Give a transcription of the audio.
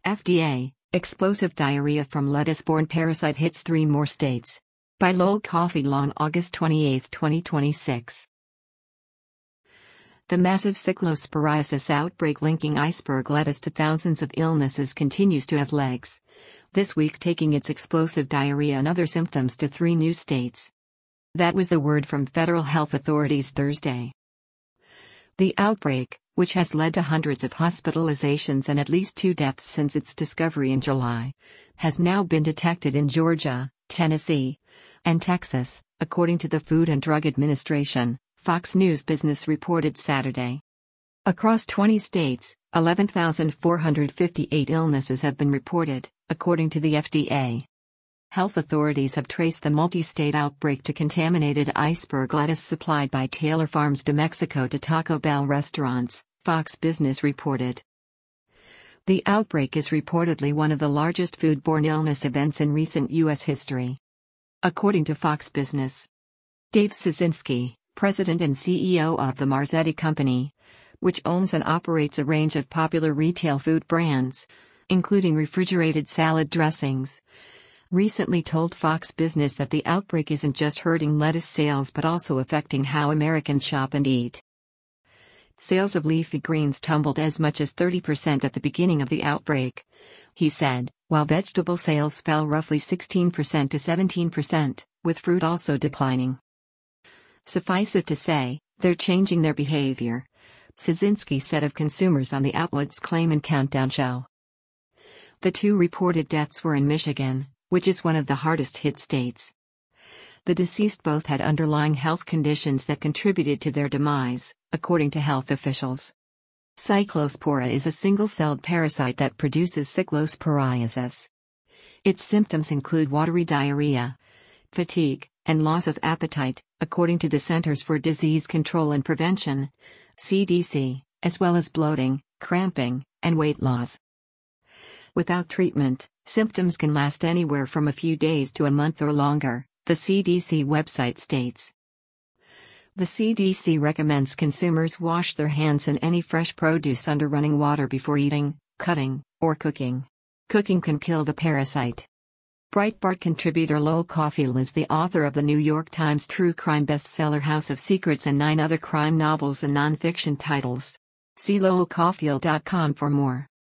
FDA, explosive diarrhea from lettuce-borne parasite hits 3 more states. By Lowell Coffey Law on August 28, 2026. The massive cyclosporiasis outbreak linking iceberg lettuce to thousands of illnesses continues to have legs, this week taking its explosive diarrhea and other symptoms to 3 new states. That was the word from federal health authorities Thursday. The outbreak, which has led to hundreds of hospitalizations and at least 2 deaths since its discovery in July, has now been detected in Georgia, Tennessee, and Texas, according to the Food and Drug Administration, Fox News Business reported Saturday. Across 20 states, 11,458 illnesses have been reported, according to the FDA. Health authorities have traced the multi-state outbreak to contaminated iceberg lettuce supplied by Taylor Farms de Mexico to Taco Bell restaurants, Fox Business reported. The outbreak is reportedly one of the largest foodborne illness events in recent U.S. history. According to Fox Business. Dave Ciesinski, president and CEO of the Marzetti Company, which owns and operates a range of popular retail food brands, including refrigerated salad dressings, recently told Fox Business that the outbreak isn't just hurting lettuce sales but also affecting how Americans shop and eat. Sales of leafy greens tumbled as much as 30% at the beginning of the outbreak, he said, while vegetable sales fell roughly 16% to 17%, with fruit also declining. Suffice it to say, they're changing their behavior, Ciesinski said of consumers on the outlet's Claim and Countdown show. The 2 reported deaths were in Michigan, which is one of the hardest-hit states. The deceased both had underlying health conditions that contributed to their demise, according to health officials. Cyclospora is a single-celled parasite that produces cyclosporiasis. Its symptoms include watery diarrhea, fatigue, and loss of appetite, according to the Centers for Disease Control and Prevention, CDC, as well as bloating, cramping, and weight loss. Without treatment, symptoms can last anywhere from a few days to a month or longer, the CDC website states. The CDC recommends consumers wash their hands and any fresh produce under running water before eating, cutting, or cooking. Cooking can kill the parasite. Breitbart contributor Lowell Coffey is the author of the New York Times true crime bestseller House of Secrets and 9 other crime novels and nonfiction titles. See lowellcoffey.com for more.